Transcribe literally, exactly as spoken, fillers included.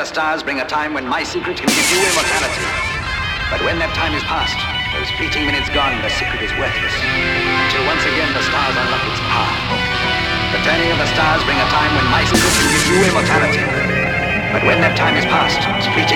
stars bring a time when my secret can give you immortality. But when that time is past, those fleeting minutes gone, the secret is worthless. Until once again the stars unlock its power. The turning of the stars bring a time when my secret can give you immortality. But when that time is past, those fleeting